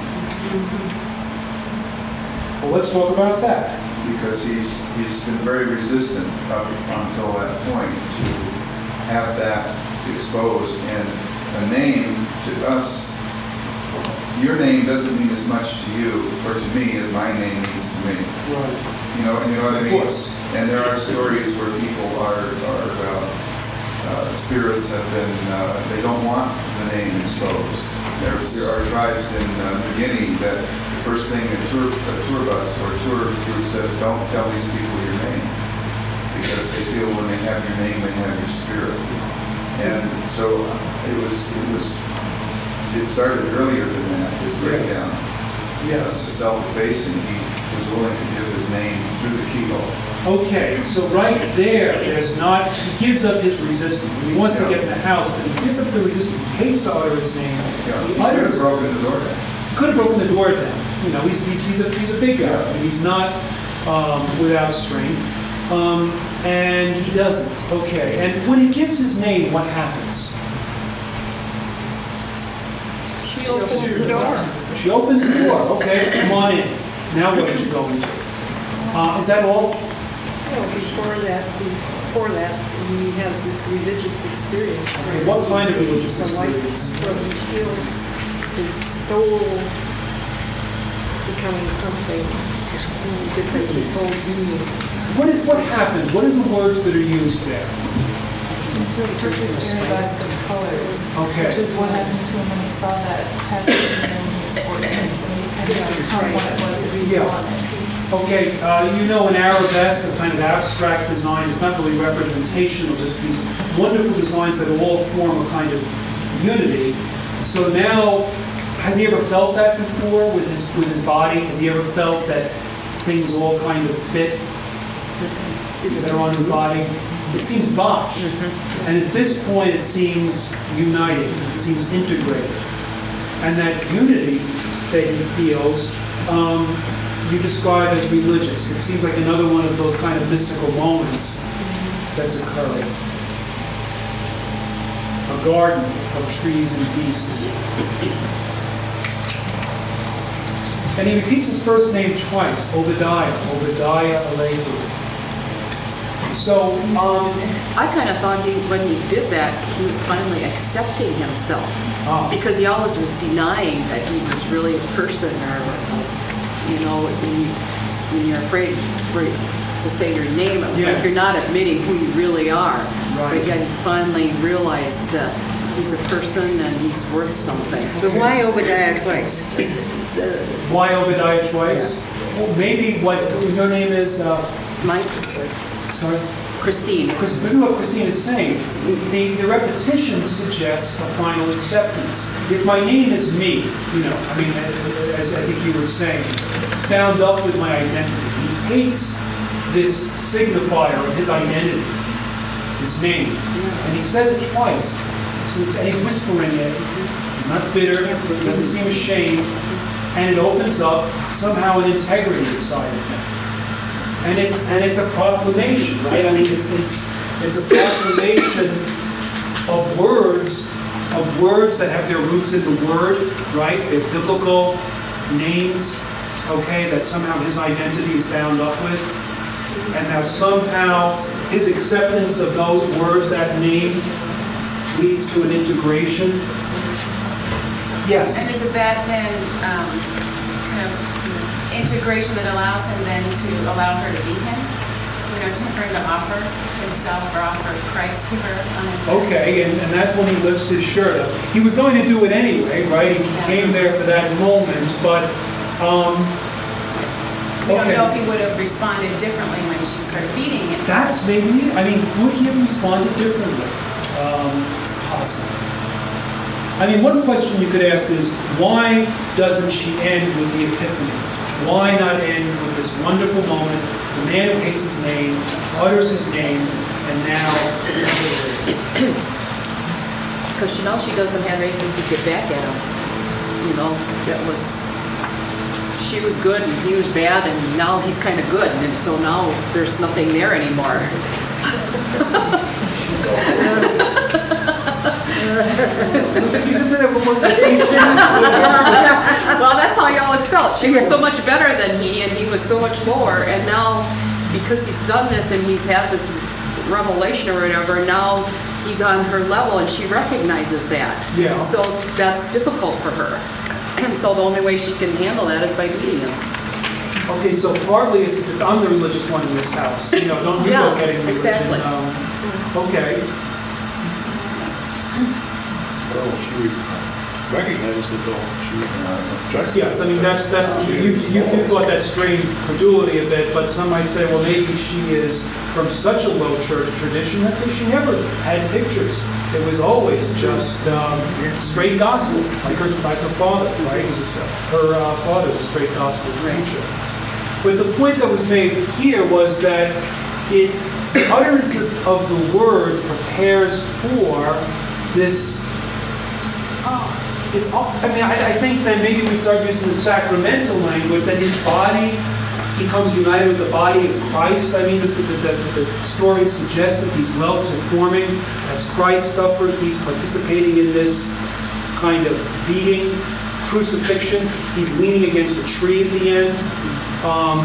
Well, let's talk about that. Because he's he's been very resistant up until that point to have that exposed. And a name to us, your name doesn't mean as much to you or to me as my name means to me. Right. You know, you know what I mean? Of course. And there are stories where people are are uh, uh, spirits have been uh, they don't want the name exposed. There, there are tribes in uh, New Guinea that the first thing a tour, a tour bus or a tour group says, don't tell these people your name, because they feel when they have your name, they have your spirit. And so it was, it was, it started earlier than that, his breakdown. Yes. The self-effacing, he was willing to give his name through the keyhole. Okay, so right there, there's not, he gives up his resistance. He wants to get in the house, but he gives up the resistance. He hates to utter his name. Yeah, He he could have utters, broken the door down. could have broken the door down. You know, he's, he's, he's, a, he's a big guy. And he's not um, without strength. Um, and he doesn't. Okay, and when he gives his name, what happens? She opens the door. She opens the door. Okay, come on in. Now what did you go into? Uh, is that all? No, before that, before that, he has this religious experience. Okay, what kind of religious The light- experience? Where he feels his soul becoming something different, his whole being. What is what happens? What are the words that are used there? Interpreted iridescent colors. Okay. Which is what happened to him when he saw that tattoo when he was fourteen. So he's kind of become what it was that he Yeah. wanted. Okay, uh, you know, an arabesque, a kind of abstract design, is not really representational, just these wonderful designs that all form a kind of unity. So now, has he ever felt that before with his with his body? Has he ever felt that things all kind of fit that are on his body? It seems botched. And at this point, it seems united. It seems integrated. And that unity that he feels, um, you describe as religious. It seems like another one of those kind of mystical moments that's occurring. A garden of trees and beasts. And he repeats his first name twice, Obadiah, Obadiah Alehu. So, um, I kind of thought he, when he did that, he was finally accepting himself. Oh. Because he always was denying that he was really a person, or, you know, when, you, when you're afraid for, to say your name, it was Yes. like you're not admitting who you really are. Right. But yet he finally realized that he's a person and he's worth something. But why Obadiah twice? Why Obadiah twice? Well, maybe what your name is. Uh, Mike. Sorry. Christine. Chris, this is what Christine is saying. The, the repetition suggests a final acceptance. If my name is me, you know, I mean, as I think you were saying, it's bound up with my identity. He hates this signifier of his identity, his name, and he says it twice. So it's, and he's whispering it. He's not bitter. He doesn't seem ashamed, and it opens up somehow an integrity inside of him. And it's and it's a proclamation, right? I mean, it's it's it's a proclamation of words, of words that have their roots in the Word, right? They're biblical names, okay, that somehow his identity is bound up with, and now somehow his acceptance of those words, that name, leads to an integration. Yes. And is it that then um, kind of integration that allows him then to allow her to be him? You know, to for him to offer himself or offer Christ to her on his death? Okay, and, and that's when he lifts his shirt up. He was going to do it anyway, right? He Yeah. came there for that moment, but um, We don't okay. know if he would have responded differently when she started beating him. That's maybe, I mean, would he have responded differently? Um, possibly. I mean, one question you could ask is, why doesn't she end with the epiphany? Why not end with this wonderful moment? The man who hates his name, utters his name, and now he's liberated. Because she knows she doesn't have anything to get back at him. You know, that was, she was good and he was bad, and now he's kind of good, and so now there's nothing there anymore. You just said that one more time. Well, that's how he always felt. She was so much better than he, and he was so much lower. And now, because he's done this and he's had this revelation or whatever, now he's on her level, and she recognizes that. Yeah. So that's difficult for her. And so the only way she can handle that is by beating him. Okay, so partly it's, I'm the religious one in this house. You know, don't you Yeah, go getting religion. exactly. Um, okay. Well, she recognizes it though. She uh, Yes, I mean, that's, that, you, you you thought that strained credulity a bit, but some might say, well, maybe she is from such a low church tradition that she never had pictures. It was always just um, straight gospel, like her, like her father, right? It was just, her uh, father was a straight gospel preacher. But the point that was made here was that it, the utterance of, of the word prepares for this. Uh, it's. I mean, I, I think that maybe we start using the sacramental language. That his body becomes united with the body of Christ. I mean, the, the, the, the story suggests that these welts are forming as Christ suffered. He's participating in this kind of beating, crucifixion. He's leaning against a tree at the end. Um,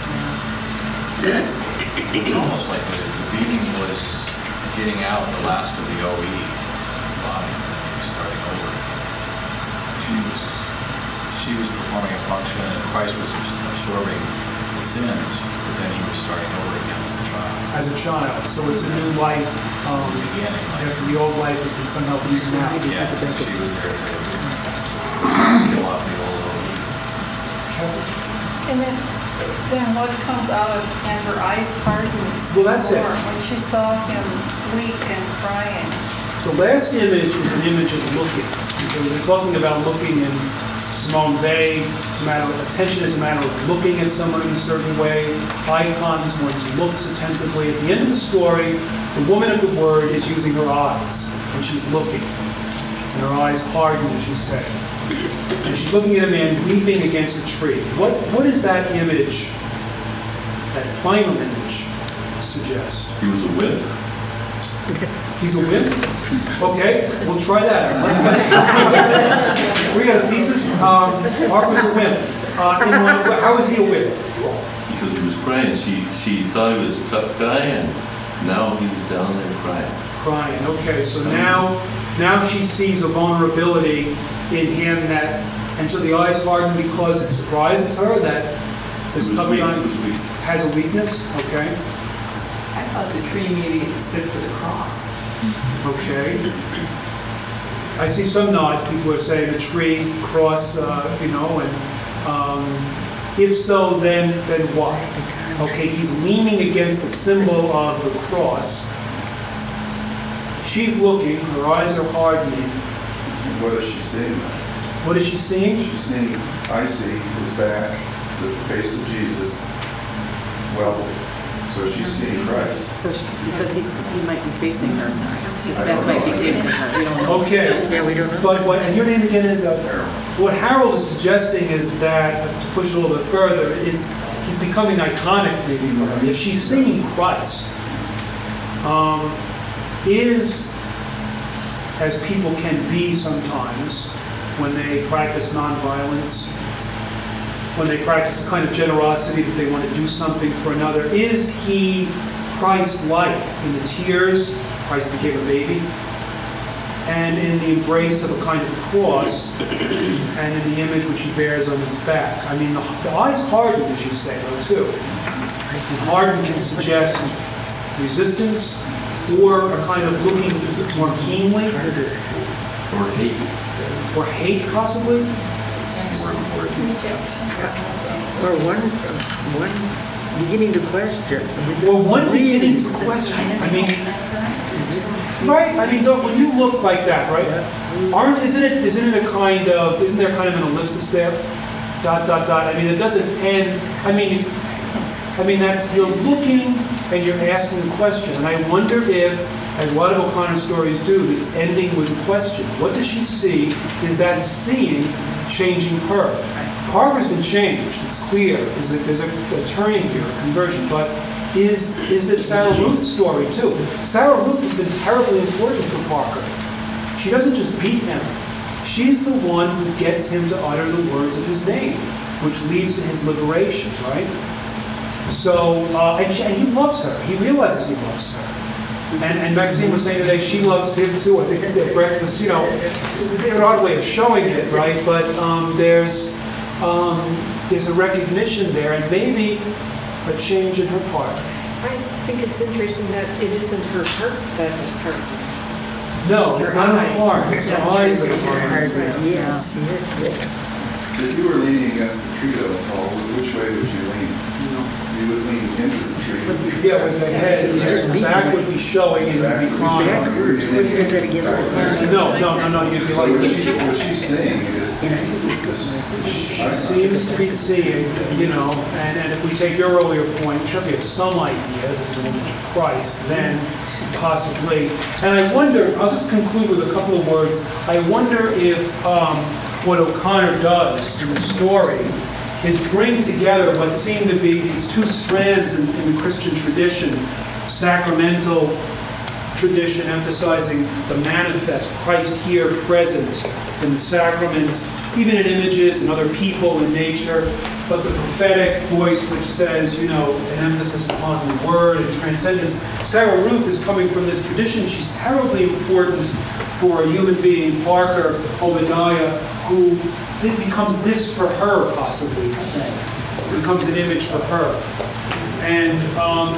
It's almost like the, the beating was getting out the last of the O E in his body. He was starting over. She was, she was performing a function, and Christ was absorbing the sins, but then he was starting over again as a child. as a child. So it's a new life um, after the old life has been somehow beaten out. Yeah, she was there to kill off the old O E. And then, then what comes out of, and her eyes hardened Well, that's it. before, when she saw him weak and crying. The last image was an image of looking. Because we're talking about looking in Simone Weil. It's a matter of attention is a matter of looking at someone in a certain way. Icons, one looks attentively. At the end of the story, the woman of the word is using her eyes, and she's looking. And her eyes harden, as you say. And she's looking at a man weeping against a tree. What what does that image, that final image, suggest? He was a wimp. He's a wimp? Okay, we'll try that out. Let's, let's, we got a thesis. Um, Mark was a wimp. Uh, in one, how was he a wimp? Because he was crying. She she thought he was a tough guy, and now he was down there crying. Crying. Okay, so now Now she sees a vulnerability in him that, and so the eyes harden because it surprises her that this covenant has a weakness. Okay. I thought the tree maybe stood for the cross. Okay. I see some nods. People are saying the tree, cross, uh, you know, and um, if so, then then what? Okay, he's leaning against the symbol of the cross. She's looking. Her eyes are hardening. And what is she seeing? What is she seeing? She's seeing, I see his back, the face of Jesus, welded. So she's seeing Christ. So she, because he's, he might be facing her. His back might be facing her. We don't know. Okay. Yeah, we don't know. But what, and your name again is, uh, what Harold is suggesting is that, to push a little bit further, is he's becoming iconic maybe for her. If she's seeing Christ, um, is, as people can be sometimes, when they practice nonviolence, when they practice a kind of generosity that they want to do something for another, is he Christ-like in the tears? Christ became a baby. And in the embrace of a kind of cross, and in the image which he bears on his back. I mean, the, the eyes harden, as you say, though, too. And harden can suggest resistance, or a kind of looking more keenly. Or hate. Or hate, possibly. Or one, one beginning to question. Or one beginning to question. I mean, right? I mean, look, when you look like that, right? Aren't isn't it isn't it a kind of isn't there kind of an ellipsis there? Dot dot dot. I mean, it doesn't end. I mean, I mean that you're looking and you're asking a question, and I wonder if, as a lot of O'Connor stories do, it's ending with a question. What does she see? Is that seeing changing her? Parker's been changed. It's clear. There's a, there's a, a turning here, a conversion. But is is this Sarah Ruth story too? Sarah Ruth has been terribly important for Parker. She doesn't just beat him. She's the one who gets him to utter the words of his name, which leads to his liberation, right? So, uh, and, she, and he loves her. He realizes he loves her. And, and Maxine was saying today she loves him too. I think it's at breakfast, you know, an odd way of showing it, right? But um, there's um, there's a recognition there, and maybe a change in her part. I think it's interesting that it isn't her heart that is hurt. No, it's, it's not her her heart. It's her eyes that are hard. Yes. If you were leaning against the tree, though, Paul, which way would you lean? You would lean into the tree. Yeah, with the head, the back would be showing and you'd be crying. No, no, no, no, you'd be like What this. she's, what she's saying is, this, She seems to be seeing, you know, and, and if we take your earlier point, she'll get some idea as an image of Christ, then possibly. And I wonder, I'll just conclude with a couple of words. I wonder if um, what O'Connor does in the story is bring together what seem to be these two strands in, in the Christian tradition, sacramental tradition emphasizing the manifest, Christ here present in the sacrament, even in images and other people and nature, but the prophetic voice which says, you know, an emphasis upon the word and transcendence. Sarah Ruth is coming from this tradition. She's terribly important for a human being, Parker, Obadiah, who it becomes this for her, possibly, to say. It becomes an image for her. And um,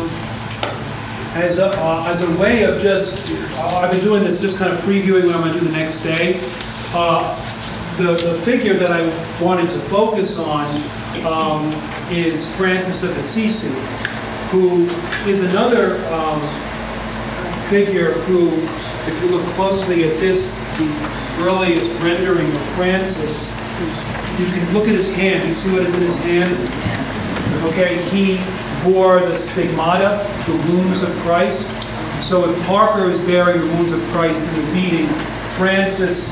as, a, uh, as a way of just, uh, I've been doing this, just kind of previewing what I'm going to do the next day. Uh, the, the figure that I wanted to focus on um, is Francis of Assisi, who is another um, figure who, if you look closely at this, the earliest rendering of Francis, you can look at his hand. You see what is in his hand? Okay, he bore the stigmata, the wounds of Christ. So if Parker is bearing the wounds of Christ in the beating, Francis,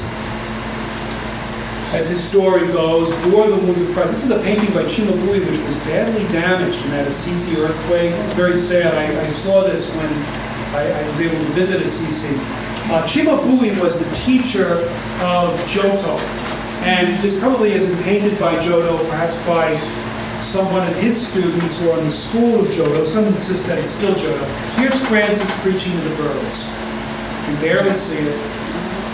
as his story goes, bore the wounds of Christ. This is a painting by Cimabue, which was badly damaged in that Assisi earthquake. It's very sad. I, I saw this when I, I was able to visit Assisi. Uh, Cimabue was the teacher of Giotto, and this probably isn't painted by Giotto, perhaps by someone of his students who are in the school of Giotto. Some insist that it's still Giotto. Here's Francis preaching to the birds. You can barely see it.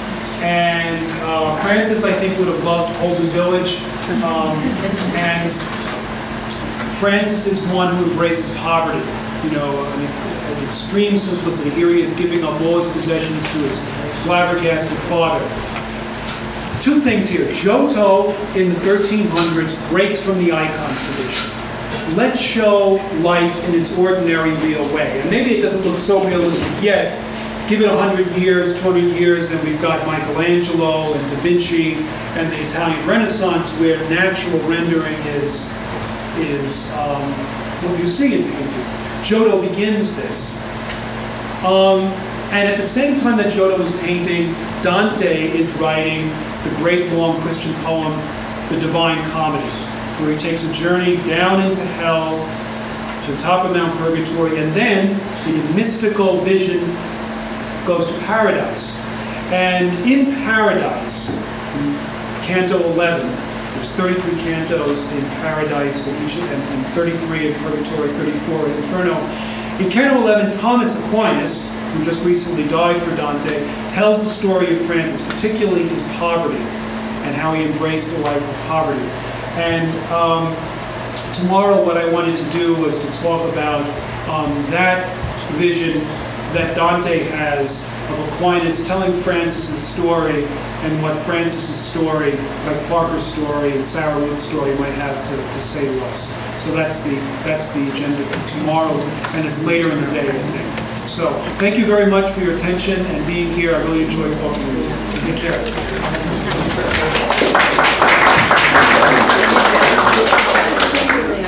And uh, Francis, I think, would have loved Holden Village. Um, and Francis is one who embraces poverty, you know, an, an extreme simplicity. Here he is giving up all his possessions to his flabbergasted father. Two things here. Giotto in the thirteen hundreds breaks from the icon tradition. Let's show life in its ordinary, real way. And maybe it doesn't look so realistic yet. Give it one hundred years, two hundred years, and we've got Michelangelo and Da Vinci and the Italian Renaissance, where natural rendering is, is um, what you see in painting. Giotto begins this. Um, and at the same time that Giotto is painting, Dante is writing the great long Christian poem, The Divine Comedy, where he takes a journey down into hell, to the top of Mount Purgatory, and then, in a mystical vision, goes to paradise. And in paradise, in Canto eleven, there's thirty-three cantos in paradise, and, each, and, and thirty-three in Purgatory, thirty-four in Inferno. In Canto eleven, Thomas Aquinas, who just recently died for Dante, tells the story of Francis, particularly his poverty, and how he embraced a life of poverty. And um, tomorrow what I wanted to do was to talk about um, that vision that Dante has of Aquinas telling Francis's story, and what Francis's story, like Parker's story and Sarah Ruth's story, might have to, to say to us. So that's the that's the agenda for tomorrow, and it's later in the day, I think. So thank you very much for your attention and being here. I really enjoyed talking to you. Take care.